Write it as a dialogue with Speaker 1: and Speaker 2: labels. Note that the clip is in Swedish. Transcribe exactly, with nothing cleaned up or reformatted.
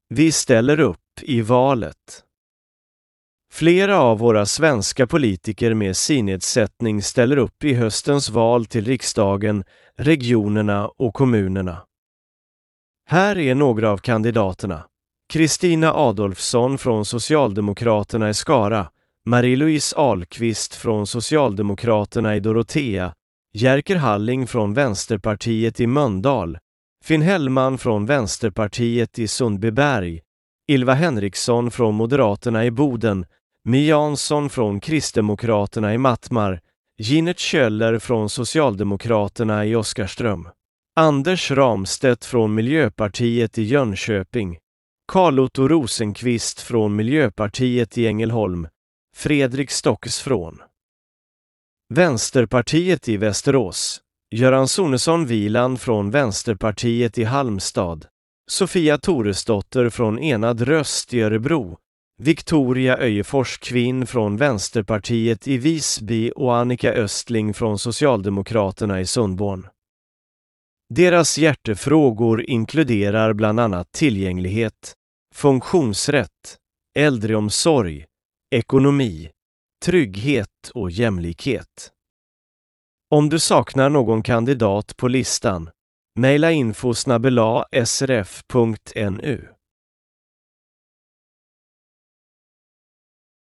Speaker 1: Vi ställer upp i valet. Flera av våra svenska politiker med synnedsättning ställer upp i höstens val till riksdagen, regionerna och kommunerna. Här är några av kandidaterna. Kristina Adolfsson från Socialdemokraterna i Skara, Marie-Louise Ahlqvist från Socialdemokraterna i Dorotea, Jerker Halling från Vänsterpartiet i Mölndal, Finn Hellman från Vänsterpartiet i Sundbyberg, Ylva Henriksson från Moderaterna i Boden, My Jansson från Kristdemokraterna i Mattmar, Ginert Köller från Socialdemokraterna i Oskarström, Anders Ramstedt från Miljöpartiet i Jönköping, Carl-Otto Rosenqvist från Miljöpartiet i Ängelholm, Fredrik Stockes från Vänsterpartiet i Västerås, Göran Sonesson Wieland från Vänsterpartiet i Halmstad, Sofia Toresdotter från Enad röst i Örebro, Victoria Öjefors Kvinn från Vänsterpartiet i Visby och Annika Östling från Socialdemokraterna i Sundborn. Deras hjärtefrågor inkluderar bland annat tillgänglighet, funktionsrätt, äldreomsorg, ekonomi, trygghet och jämlikhet. Om du saknar någon kandidat på listan, mejla info snabel-a s r f punkt n u.